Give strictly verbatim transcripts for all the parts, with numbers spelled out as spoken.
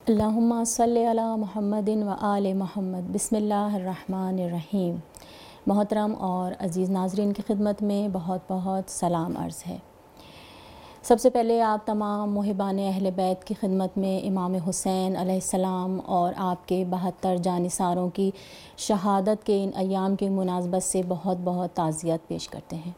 اللہم صلی علی محمد و آل محمد، بسم اللہ الرحمن الرحیم۔ محترم اور عزیز ناظرین کی خدمت میں بہت بہت سلام عرض ہے۔ سب سے پہلے آپ تمام محبان اہل بیت کی خدمت میں امام حسین علیہ السلام اور آپ کے بہتر جانثاروں کی شہادت کے ان ایام کی مناسبت سے بہت بہت تعزیت پیش کرتے ہیں۔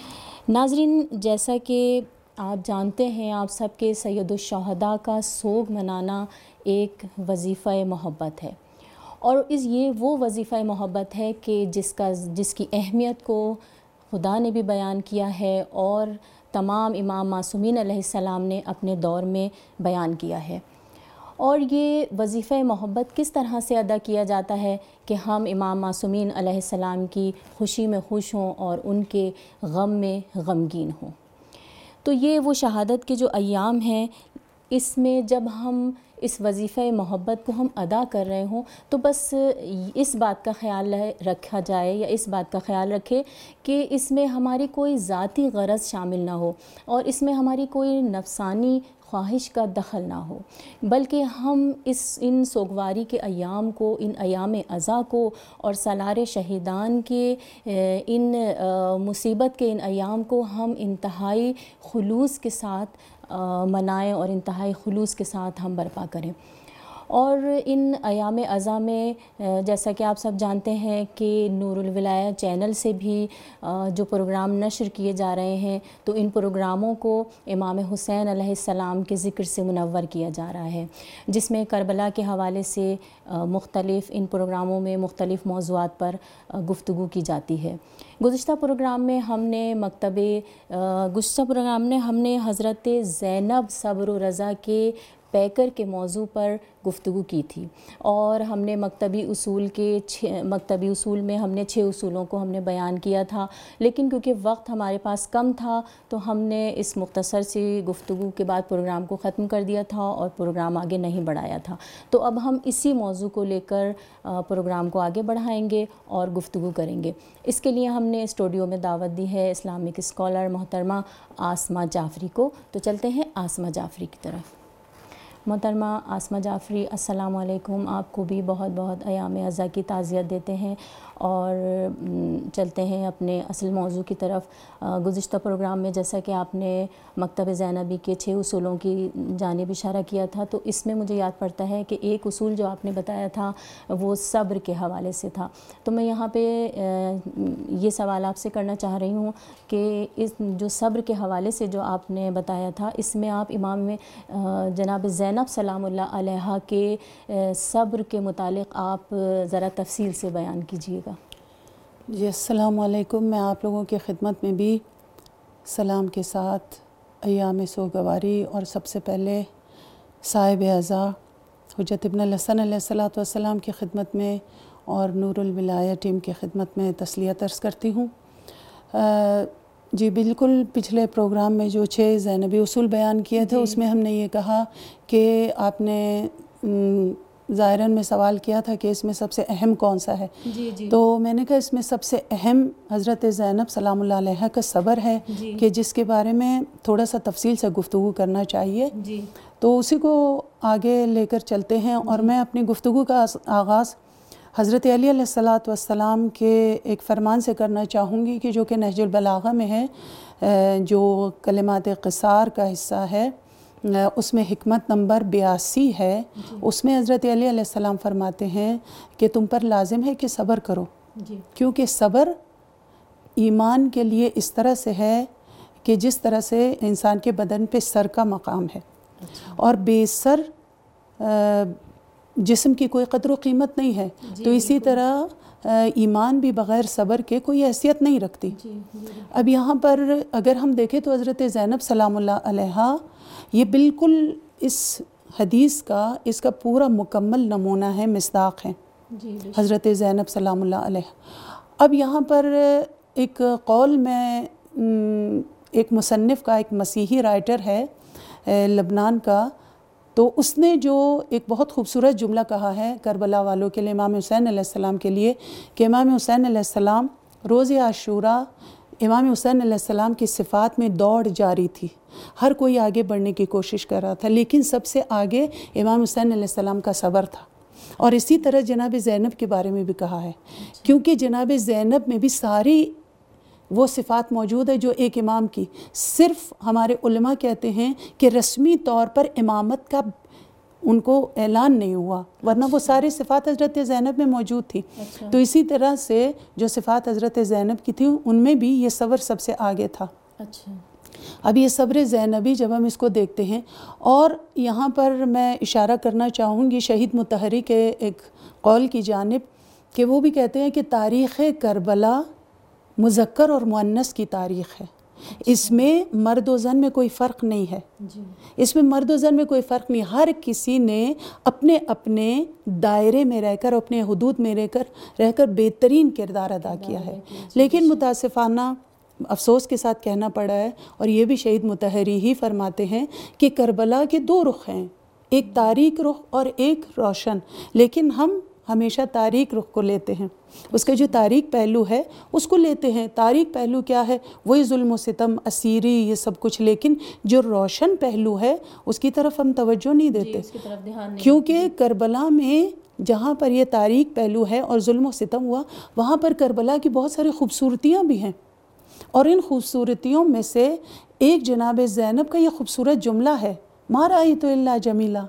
ناظرین، جیسا کہ آپ جانتے ہیں، آپ سب کے سید الشہداء کا سوگ منانا ایک وظیفہ محبت ہے، اور اس یہ وہ وظیفہ محبت ہے کہ جس کا جس کی اہمیت کو خدا نے بھی بیان کیا ہے اور تمام امام معصومین علیہ السلام نے اپنے دور میں بیان کیا ہے۔ اور یہ وظیفہ محبت کس طرح سے ادا کیا جاتا ہے کہ ہم امام معصومین علیہ السلام کی خوشی میں خوش ہوں اور ان کے غم میں غمگین ہوں۔ تو یہ وہ شہادت کے جو ایام ہیں، اس میں جب ہم اس وظیفہ محبت کو ہم ادا کر رہے ہوں تو بس اس بات کا خیال رکھا جائے یا اس بات کا خیال رکھے کہ اس میں ہماری کوئی ذاتی غرض شامل نہ ہو اور اس میں ہماری کوئی نفسانی خواہش کا دخل نہ ہو، بلکہ ہم اس ان سوگواری کے ایام کو، ان ایام عزا کو اور سالار شہیدان کے ان مصیبت کے ان ایام کو ہم انتہائی خلوص کے ساتھ منائیں اور انتہائی خلوص کے ساتھ ہم برپا کریں۔ اور ان ایام عزا میں جیسا کہ آپ سب جانتے ہیں کہ نور الولایہ چینل سے بھی جو پروگرام نشر کیے جا رہے ہیں، تو ان پروگراموں کو امام حسین علیہ السلام کے ذکر سے منور کیا جا رہا ہے، جس میں کربلا کے حوالے سے مختلف ان پروگراموں میں مختلف موضوعات پر گفتگو کی جاتی ہے۔ گزشتہ پروگرام میں ہم نے مکتب گزشتہ پروگرام نے ہم نے حضرت زینب صبر و رضا کے پیکر کے موضوع پر گفتگو کی تھی، اور ہم نے مکتبی اصول کے چھ مکتبی اصول میں ہم نے چھ اصولوں کو ہم نے بیان کیا تھا، لیکن کیونکہ وقت ہمارے پاس کم تھا تو ہم نے اس مختصر سی گفتگو کے بعد پروگرام کو ختم کر دیا تھا اور پروگرام آگے نہیں بڑھایا تھا۔ تو اب ہم اسی موضوع کو لے کر پروگرام کو آگے بڑھائیں گے اور گفتگو کریں گے۔ اس کے لیے ہم نے اسٹوڈیو میں دعوت دی ہے اسلامک اسکالر محترمہ آسمہ جعفری کو۔ تو چلتے ہیں آسمہ جعفری کی طرف۔ محترمہ آسمہ جعفری، السلام علیکم۔ آپ کو بھی بہت بہت ایام عزا کی تعزیت دیتے ہیں اور چلتے ہیں اپنے اصل موضوع کی طرف۔ گزشتہ پروگرام میں جیسا کہ آپ نے مکتب زینبی کے چھ اصولوں کی جانب اشارہ کیا تھا، تو اس میں مجھے یاد پڑتا ہے کہ ایک اصول جو آپ نے بتایا تھا وہ صبر کے حوالے سے تھا۔ تو میں یہاں پہ یہ سوال آپ سے کرنا چاہ رہی ہوں کہ اس جو صبر کے حوالے سے جو آپ نے بتایا تھا، اس میں آپ امام جناب زینب سلام اللہ علیہا کے صبر کے متعلق آپ ذرا تفصیل سے بیان کیجیے گا۔ جی السلام علیکم۔ میں آپ لوگوں کی خدمت میں بھی سلام کے ساتھ ایام سوگواری اور سب سے پہلے صاحب عزا حجت ابن الحسن علیہ الصلاۃ والسلام کی خدمت میں اور نور الولایہ ٹیم کی خدمت میں تسلیت عرض کرتی ہوں۔ جی بالکل، پچھلے پروگرام میں جو چھ زینبی اصول بیان کیے تھے، اس میں ہم نے یہ کہا کہ آپ نے ظاہراً میں سوال کیا تھا کہ اس میں سب سے اہم کون سا ہے، جی جی تو میں نے کہا اس میں سب سے اہم حضرت زینب سلام اللہ علیہا کا صبر ہے، جی کہ جس کے بارے میں تھوڑا سا تفصیل سے گفتگو کرنا چاہیے۔ جی تو اسی کو آگے لے کر چلتے ہیں، اور میں اپنی گفتگو کا آغاز حضرت علی علیہ الصلاۃ والسلام کے ایک فرمان سے کرنا چاہوں گی، کہ جو کہ نہج البلاغہ میں ہے، جو کلمات قصار کا حصہ ہے، اس میں حکمت نمبر بیاسی ہے۔ اس میں حضرت علی علیہ السلام فرماتے ہیں کہ تم پر لازم ہے کہ صبر کرو، جی کیونکہ صبر ایمان کے لیے اس طرح سے ہے کہ جس طرح سے انسان کے بدن پہ سر کا مقام ہے، اور بے سر جسم کی کوئی قدر و قیمت نہیں ہے، تو اسی طرح ایمان بھی بغیر صبر کے کوئی حیثیت نہیں رکھتی۔ اب یہاں پر اگر ہم دیکھیں تو حضرت زینب سلام اللہ علیہا یہ بالکل اس حدیث کا اس کا پورا مکمل نمونہ ہے، مصداق ہے حضرت زینب سلام اللہ علیہا۔ اب یہاں پر ایک قول میں ایک مصنف کا، ایک مسیحی رائٹر ہے لبنان کا، تو اس نے جو ایک بہت خوبصورت جملہ کہا ہے کربلا والوں کے لیے، امام حسین علیہ السلام کے لیے، کہ امام حسین علیہ السلام روز عاشوراء امام حسین علیہ السلام کی صفات میں دوڑ جاری تھی، ہر کوئی آگے بڑھنے کی کوشش کر رہا تھا، لیکن سب سے آگے امام حسین علیہ السلام کا صبر تھا۔ اور اسی طرح جناب زینب کے بارے میں بھی کہا ہے، کیونکہ جناب زینب میں بھی ساری وہ صفات موجود ہے جو ایک امام کی، صرف ہمارے علماء کہتے ہیں کہ رسمی طور پر امامت کا ان کو اعلان نہیں ہوا، ورنہ وہ ساری صفات حضرت زینب میں موجود تھی۔ تو اسی طرح سے جو صفات حضرت زینب کی تھی ان میں بھی یہ صبر سب سے آگے تھا۔ اچھا، اب یہ صبر زینبی جب ہم اس کو دیکھتے ہیں، اور یہاں پر میں اشارہ کرنا چاہوں گی شہید مطہری کے ایک قول کی جانب کہ وہ بھی کہتے ہیں کہ تاریخ کربلا مذکر اور مؤنث کی تاریخ ہے، اس میں مرد و زن میں کوئی فرق نہیں ہے، اس میں مرد و زن میں کوئی فرق نہیں، ہر کسی نے اپنے اپنے دائرے میں رہ کر، اپنے حدود میں رہ کر رہ کر بہترین کردار ادا کیا ہے۔ لیکن متاسفانہ افسوس کے ساتھ کہنا پڑا ہے، اور یہ بھی شہید مطہری ہی فرماتے ہیں کہ کربلا کے دو رخ ہیں، ایک تاریک رخ اور ایک روشن، لیکن ہم ہمیشہ تاریک رخ کو لیتے ہیں، اس کا جو تاریک پہلو ہے اس کو لیتے ہیں۔ تاریک پہلو کیا ہے؟ وہی ظلم و ستم، اسیری، یہ سب کچھ، لیکن جو روشن پہلو ہے اس کی طرف ہم توجہ نہیں دیتے، اس کی طرف دھیان نہیں، کیونکہ کربلا میں جہاں پر یہ تاریک پہلو ہے اور ظلم و ستم ہوا، وہاں پر کربلا کی بہت ساری خوبصورتیاں بھی ہیں، اور ان خوبصورتیوں میں سے ایک جناب زینب کا یہ خوبصورت جملہ ہے، ما رأیت الا جمیلا،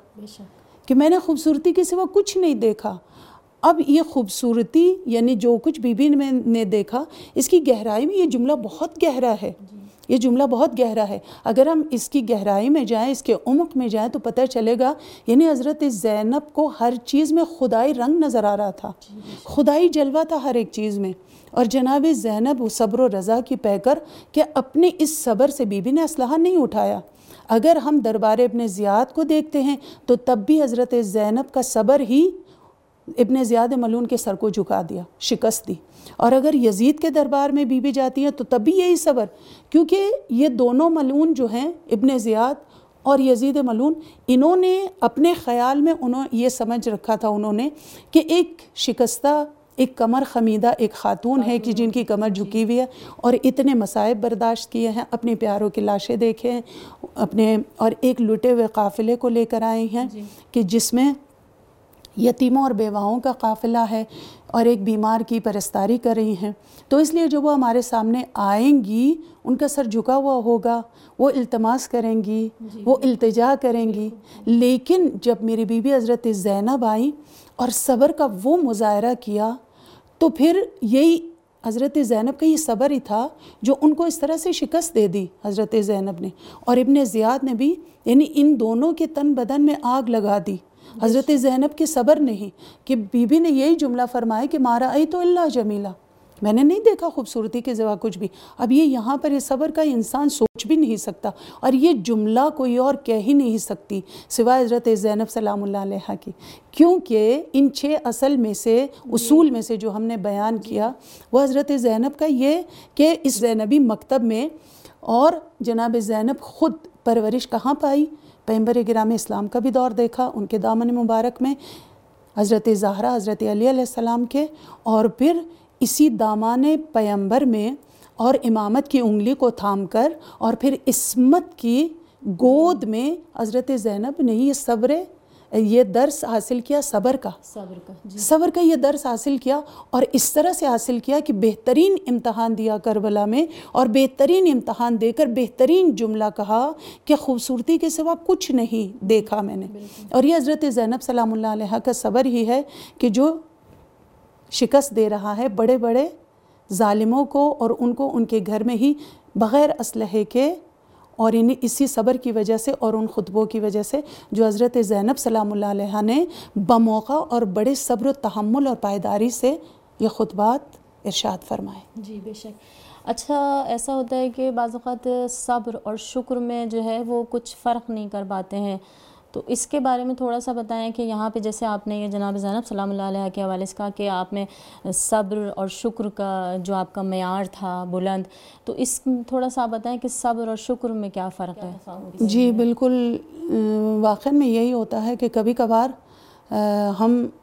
کہ میں نے خوبصورتی کے سوا کچھ نہیں دیکھا۔ اب یہ خوبصورتی یعنی جو کچھ بی بی نے دیکھا، اس کی گہرائی میں یہ جملہ بہت گہرا ہے، یہ جملہ بہت گہرا ہے۔ اگر ہم اس کی گہرائی میں جائیں، اس کے عمق میں جائیں تو پتہ چلے گا، یعنی حضرت زینب کو ہر چیز میں خدائی رنگ نظر آ رہا تھا، خدائی جلوہ تھا ہر ایک چیز میں۔ اور جناب زینب وہ صبر و رضا کی پہ کر کہ اپنے اس صبر سے بی بی نے اسلحہ نہیں اٹھایا۔ اگر ہم دربار ابن زیاد کو دیکھتے ہیں تو تب بھی حضرت زینب کا صبر ہی ابن زیاد ملعون کے سر کو جھکا دیا، شکست دی۔ اور اگر یزید کے دربار میں بی بی جاتی ہیں تو تب بھی یہی صبر، کیونکہ یہ دونوں ملعون جو ہیں، ابن زیاد اور یزید ملعون، انہوں نے اپنے خیال میں انہوں یہ سمجھ رکھا تھا انہوں نے کہ ایک شکستہ، ایک کمر خمیدہ ایک خاتون ہے کہ جن کی کمر جھکی ہوئی ہے، اور اتنے مصائب برداشت کیے ہیں، اپنے پیاروں کی لاشیں دیکھے ہیں اپنے، اور ایک لٹے ہوئے قافلے کو لے کر آئی ہیں کہ جس میں یتیموں اور بیواؤں کا قافلہ ہے، اور ایک بیمار کی پرستاری کر رہی ہیں۔ تو اس لیے جب وہ ہمارے سامنے آئیں گی ان کا سر جھکا ہوا ہوگا، وہ التماس کریں گی، وہ التجا کریں گی، لیکن جب میری بی بی حضرت زینب آئیں اور صبر کا وہ مظاہرہ کیا تو پھر یہی حضرت زینب کا یہ صبر ہی تھا جو ان کو اس طرح سے شکست دے دی حضرت زینب نے، اور ابن زیاد نے بھی، یعنی ان دونوں کے تن بدن میں آگ لگا دی حضرت زینب کے صبر نہیں، کہ بی بی نے یہی جملہ فرمایا کہ ما رأیت الا جمیلا، میں نے نہیں دیکھا خوبصورتی کے سوا کچھ بھی۔ اب یہ یہاں پر یہ صبر کا انسان سوچ بھی نہیں سکتا، اور یہ جملہ کوئی اور کہہ ہی نہیں سکتی سوائے حضرت زینب سلام اللہ علیہا کی، کیونکہ ان چھ اصل میں سے، اصول میں سے جو ہم نے بیان کیا، وہ حضرت زینب کا یہ کہ اس زینبی مکتب میں، اور جناب زینب خود پرورش کہاں پائی؟ پیغمبر گرام اسلام کا بھی دور دیکھا، ان کے دامن مبارک میں حضرت زہرا، حضرت علی علیہ السلام کے، اور پھر اسی دامان پیغمبر میں اور امامت کی انگلی کو تھام کر، اور پھر عصمت کی گود میں حضرت زینب نے یہ صبر، یہ درس حاصل کیا، صبر کا صبر کا جی صبر کا یہ درس حاصل کیا، اور اس طرح سے حاصل کیا کہ بہترین امتحان دیا کربلا میں، اور بہترین امتحان دے کر بہترین جملہ کہا کہ خوبصورتی کے سوا کچھ نہیں دیکھا میں نے۔ اور یہ حضرت زینب سلام اللہ علیہا کا صبر ہی ہے کہ جو شکست دے رہا ہے بڑے بڑے ظالموں کو، اور ان کو ان کے گھر میں ہی بغیر اسلحے کے، اور انہیں اسی صبر کی وجہ سے اور ان خطبوں کی وجہ سے جو حضرت زینب سلام اللہ علیہا نے بموقع اور بڑے صبر و تحمل اور پائیداری سے یہ خطبات ارشاد فرمائے۔ جی بے شک۔ اچھا، ایسا ہوتا ہے کہ بعض اوقات صبر اور شکر میں جو ہے وہ کچھ فرق نہیں کر پاتے ہیں، تو اس کے بارے میں تھوڑا سا بتائیں کہ یہاں پہ جیسے آپ نے یہ جناب زینب سلام اللہ علیہ کے حوالے سے کہا کہ آپ میں صبر اور شکر کا جو آپ کا معیار تھا بلند، تو اس تھوڑا سا آپ بتائیں کہ صبر اور شکر میں کیا فرق ہے؟ جی بالکل، واقعی میں یہی ہوتا ہے کہ کبھی کبھار ہم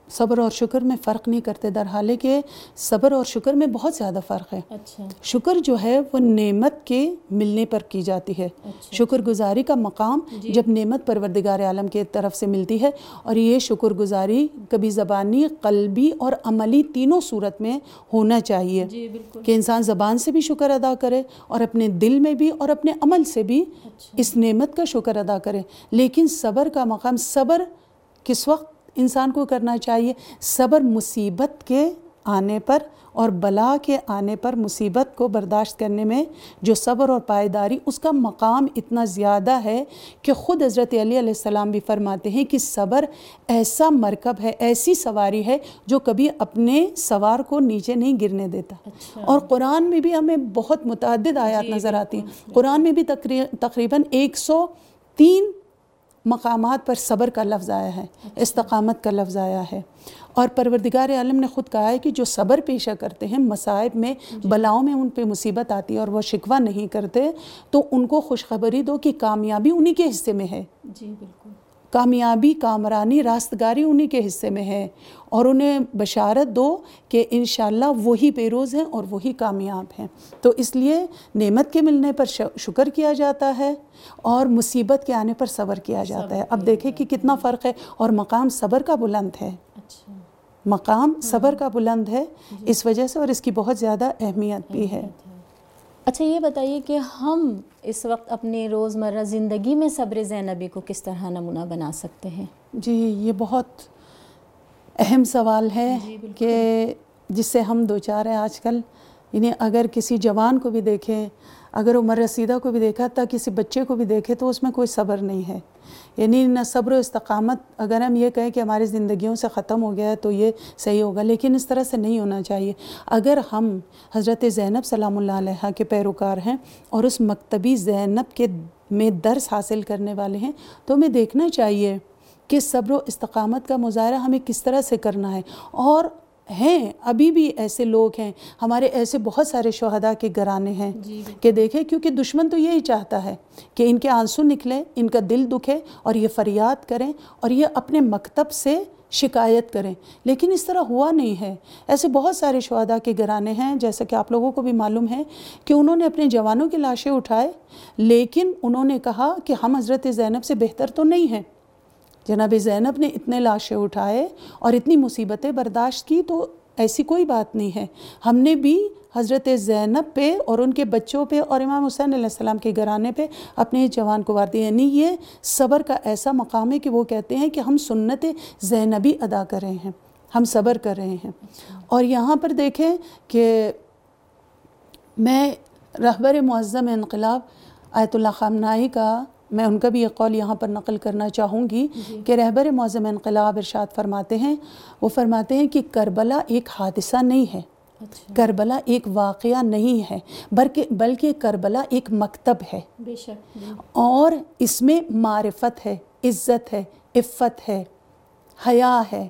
صبر اور شکر میں فرق نہیں کرتے، در حالے کہ صبر اور شکر میں بہت زیادہ فرق ہے۔ اچھا۔ شکر جو ہے وہ نعمت کے ملنے پر کی جاتی ہے۔ اچھا۔ شکر گزاری کا مقام جی۔ جب نعمت پروردگار عالم کے طرف سے ملتی ہے، اور یہ شکر گزاری کبھی زبانی، قلبی اور عملی تینوں صورت میں ہونا چاہیے۔ جی بالکل، کہ انسان زبان سے بھی شکر ادا کرے اور اپنے دل میں بھی اور اپنے عمل سے بھی اچھا، اس نعمت کا شکر ادا کرے۔ لیکن صبر کا مقام، صبر کس وقت انسان کو کرنا چاہیے؟ صبر مصیبت کے آنے پر اور بلا کے آنے پر، مصیبت کو برداشت کرنے میں جو صبر اور پائیداری، اس کا مقام اتنا زیادہ ہے کہ خود حضرت علی علیہ السلام بھی فرماتے ہیں کہ صبر ایسا مرکب ہے، ایسی سواری ہے جو کبھی اپنے سوار کو نیچے نہیں گرنے دیتا۔ اچھا۔ اور قرآن میں بھی ہمیں بہت متعدد آیات جی، نظر آتی ہیں۔ بالکل، قرآن میں بھی تقریباً ایک سو تین مقامات پر صبر کا لفظ آیا ہے، استقامت کا لفظ آیا ہے۔ اور پروردگار عالم نے خود کہا ہے کہ جو صبر پیشہ کرتے ہیں، مصائب میں، بلاؤں میں ان پہ مصیبت آتی ہے اور وہ شکوہ نہیں کرتے، تو ان کو خوشخبری دو کہ کامیابی انہی کے حصے میں ہے۔ جی بالکل، کامیابی، کامرانی، راستگاری انہی کے حصے میں ہے، اور انہیں بشارت دو کہ انشاءاللہ وہی پیروز ہیں اور وہی کامیاب ہیں۔ تو اس لیے نعمت کے ملنے پر شکر کیا جاتا ہے اور مصیبت کے آنے پر صبر کیا جاتا ہے۔ اب دیکھیں کہ کتنا فرق ہے، اور مقام صبر کا بلند ہے۔ اچھا، مقام صبر کا بلند ہے اس وجہ سے، اور اس کی بہت زیادہ اہمیت بھی ہے۔ اچھا یہ بتائیے کہ ہم اس وقت اپنی روزمرہ زندگی میں صبر زینبی کو کس طرح نمونہ بنا سکتے ہیں؟ جی یہ بہت اہم سوال ہے کہ جس سے ہم دوچار ہیں آج کل۔ یعنی اگر کسی جوان کو بھی دیکھیں، اگر عمر رسیدہ کو بھی دیکھا، تا کسی بچے کو بھی دیکھے، تو اس میں کوئی صبر نہیں ہے۔ یعنی نہ صبر و استقامت، اگر ہم یہ کہیں کہ ہماری زندگیوں سے ختم ہو گیا ہے تو یہ صحیح ہوگا، لیکن اس طرح سے نہیں ہونا چاہیے۔ اگر ہم حضرت زینب سلام اللہ علیہا کے پیروکار ہیں اور اس مکتبی زینب کے میں درس حاصل کرنے والے ہیں، تو ہمیں دیکھنا چاہیے کہ صبر و استقامت کا مظاہرہ ہمیں کس طرح سے کرنا ہے۔ اور ہیں ابھی بھی ایسے لوگ ہیں، ہمارے ایسے بہت سارے شہداء کے گھرانے ہیں کہ دیکھیں، کیونکہ دشمن تو یہی چاہتا ہے کہ ان کے آنسو نکلیں، ان کا دل دکھے اور یہ فریاد کریں اور یہ اپنے مکتب سے شکایت کریں، لیکن اس طرح ہوا نہیں ہے۔ ایسے بہت سارے شہداء کے گھرانے ہیں، جیسا کہ آپ لوگوں کو بھی معلوم ہے کہ انہوں نے اپنے جوانوں کی لاشیں اٹھائے، لیکن انہوں نے کہا کہ ہم حضرت زینب سے بہتر تو نہیں ہیں۔ جناب زینب نے اتنے لاشیں اٹھائے اور اتنی مصیبتیں برداشت کی، تو ایسی کوئی بات نہیں ہے۔ ہم نے بھی حضرت زینب پہ اور ان کے بچوں پہ اور امام حسین علیہ السلام کے گھرانے پہ اپنے جوان کو وار دی۔ یعنی یہ صبر کا ایسا مقام ہے کہ وہ کہتے ہیں کہ ہم سنت زینبی ادا کر رہے ہیں، ہم صبر کر رہے ہیں۔ اور یہاں پر دیکھیں کہ میں رہبر معظم انقلاب آیت اللہ خامنہئی کا، میں ان کا بھی یہ قول یہاں پر نقل کرنا چاہوں گی کہ رہبر معظم انقلاب ارشاد فرماتے ہیں، وہ فرماتے ہیں کہ کربلا ایک حادثہ نہیں ہے، کربلا ایک واقعہ نہیں ہے، بلکہ بلکہ کربلا ایک مکتب ہے، بے شک، اور اس میں معرفت ہے، عزت ہے، عفت ہے، حیا ہے،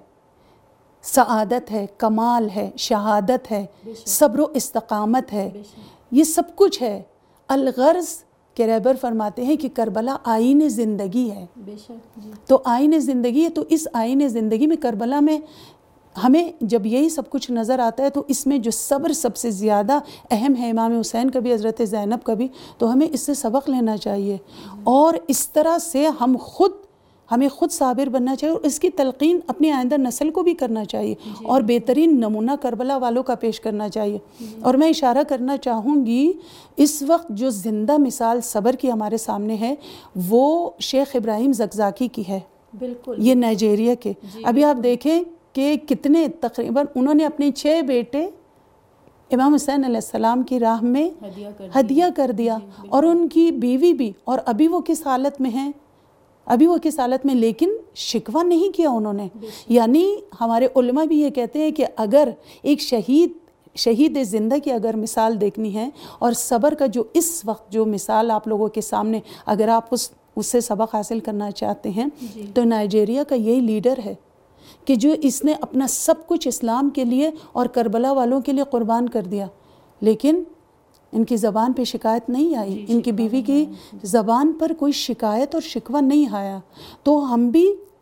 سعادت ہے، کمال ہے، شہادت ہے، صبر و استقامت ہے، یہ سب کچھ ہے۔ الغرض کہ رہبر فرماتے ہیں کہ کربلا آئین زندگی ہے، بے شک، تو آئین زندگی ہے، تو اس آئین زندگی میں کربلا میں ہمیں جب یہی سب کچھ نظر آتا ہے، تو اس میں جو صبر سب سے زیادہ اہم ہے، امام حسین کا بھی، حضرت زینب کا بھی، تو ہمیں اس سے سبق لینا چاہیے، اور اس طرح سے ہم خود ہمیں خود صابر بننا چاہیے، اور اس کی تلقین اپنی آئندہ نسل کو بھی کرنا چاہیے، اور بہترین نمونہ کربلا والوں کا پیش کرنا چاہیے۔ اور میں اشارہ کرنا چاہوں گی، اس وقت جو زندہ مثال صبر کی ہمارے سامنے ہے، وہ شیخ ابراہیم زکزاکی کی ہے، بالکل، یہ نائجیریا کے۔ ابھی آپ دیکھیں کہ کتنے تقریباً انہوں نے اپنے چھ بیٹے امام حسین علیہ السلام کی راہ میں ہدیہ کر دیا، اور ان کی بیوی بھی، اور ابھی وہ کس حالت میں ہیں، ابھی وہ کس حالت میں، لیکن شکوہ نہیں کیا انہوں نے۔ یعنی ہمارے علماء بھی یہ کہتے ہیں کہ اگر ایک شہید شہید زندہ کی اگر مثال دیکھنی ہے، اور صبر کا جو اس وقت جو مثال آپ لوگوں کے سامنے، اگر آپ اس اس سے سبق حاصل کرنا چاہتے ہیں، تو نائجیریا کا یہی لیڈر ہے کہ جو اس نے اپنا سب کچھ اسلام کے لیے اور کربلا والوں کے لیے قربان کر دیا، لیکن ان کی زبان پہ شکایت نہیں آئی، ان کی بیوی کی زبان پر کوئی شکایت اور شکوہ نہیں آیا۔ تو ہم بھی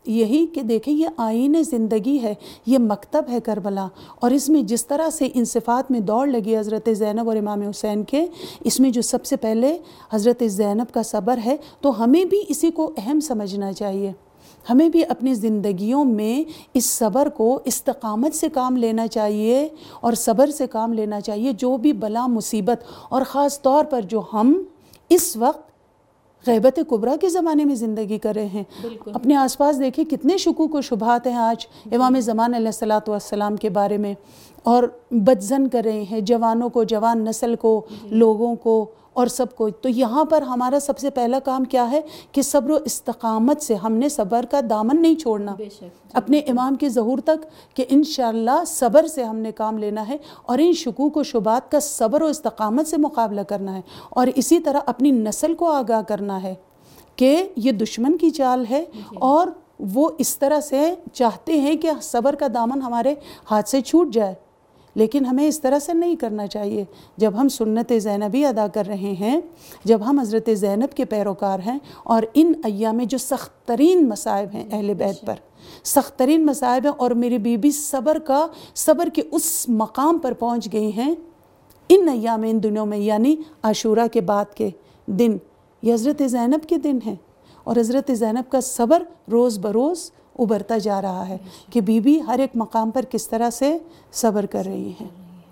یہی کہ دیکھیں یہ آئین زندگی ہے، یہ مکتب ہے کربلا، اور اس میں جس طرح سے ان صفات میں دوڑ لگی حضرت زینب اور امام حسین کے، اس میں جو سب سے پہلے حضرت زینب کا صبر ہے، تو ہمیں بھی اسی کو اہم سمجھنا چاہیے. ہمیں بھی اپنی زندگیوں میں اس صبر کو استقامت سے کام لینا چاہیے اور صبر سے کام لینا چاہیے. جو بھی بلا مصیبت، اور خاص طور پر جو ہم اس وقت غیبت کبریٰ کے زمانے میں زندگی کر رہے ہیں، اپنے آس پاس دیکھیں کتنے شکوک و شبہات ہیں آج امام زمان علیہ الصلوۃ والسلام کے بارے میں، اور بدظن کر رہے ہیں جوانوں کو، جوان نسل کو، لوگوں کو اور سب کو. تو یہاں پر ہمارا سب سے پہلا کام کیا ہے کہ صبر و استقامت سے ہم نے صبر کا دامن نہیں چھوڑنا اپنے امام کے ظہور تک، کہ انشاءاللہ صبر سے ہم نے کام لینا ہے اور ان شکوک و شبہات کا صبر و استقامت سے مقابلہ کرنا ہے. اور اسی طرح اپنی نسل کو آگاہ کرنا ہے کہ یہ دشمن کی چال ہے، اور وہ اس طرح سے چاہتے ہیں کہ صبر کا دامن ہمارے ہاتھ سے چھوٹ جائے، لیکن ہمیں اس طرح سے نہیں کرنا چاہیے. جب ہم سنت زینبی ادا کر رہے ہیں، جب ہم حضرت زینب کے پیروکار ہیں، اور ان ایام میں جو سخت ترین مصائب ہیں اہل بیت پر، سخت ترین مصائب ہیں، اور میری بی بی صبر کا صبر کے اس مقام پر پہنچ گئی ہیں ان ایام، ان دنوں میں، یعنی عاشورہ کے بعد کے دن یہ حضرت زینب کے دن ہیں. اور حضرت زینب کا صبر روز بروز ابھرتا جا رہا ہے کہ بی بی ہر ایک مقام پر کس طرح سے صبر کر رہی ہیں.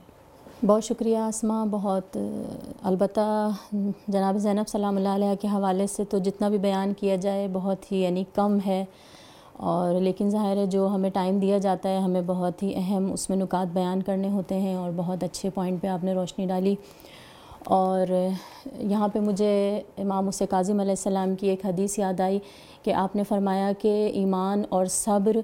بہت شکریہ اسما. بہت البتہ جناب زینب سلام اللہ علیہ کے حوالے سے تو جتنا بھی بیان کیا جائے بہت ہی یعنی کم ہے، اور لیکن ظاہر ہے جو ہمیں ٹائم دیا جاتا ہے ہمیں بہت ہی اہم اس میں نکات بیان کرنے ہوتے ہیں، اور بہت اچھے پوائنٹ پہ آپ نے روشنی ڈالی. اور یہاں پہ مجھے امام موسیٰ کاظم علیہ السلام کی ایک حدیث یاد آئی کہ آپ نے فرمایا کہ ایمان اور صبر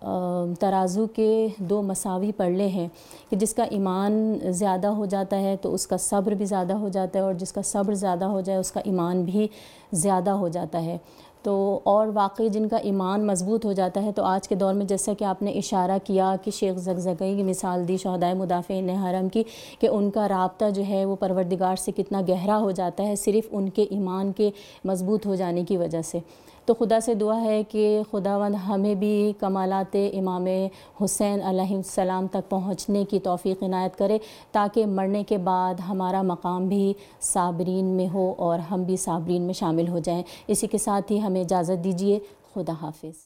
ترازو کے دو مساوی پلڑے ہیں، کہ جس کا ایمان زیادہ ہو جاتا ہے تو اس کا صبر بھی زیادہ ہو جاتا ہے، اور جس کا صبر زیادہ ہو جائے اس کا ایمان بھی زیادہ ہو جاتا ہے. تو اور واقعی جن کا ایمان مضبوط ہو جاتا ہے، تو آج کے دور میں جیسا کہ آپ نے اشارہ کیا کہ شیخ زگزگی کی مثال دی شہدائے مدافعین حرم کی، کہ ان کا رابطہ جو ہے وہ پروردگار سے کتنا گہرا ہو جاتا ہے صرف ان کے ایمان کے مضبوط ہو جانے کی وجہ سے. تو خدا سے دعا ہے کہ خداوند ہمیں بھی کمالات امام حسین علیہ السلام تک پہنچنے کی توفیق عنایت کرے، تاکہ مرنے کے بعد ہمارا مقام بھی صابرین میں ہو اور ہم بھی صابرین میں شامل ہو جائیں. اسی کے ساتھ ہی ہمیں اجازت دیجیے. خدا حافظ.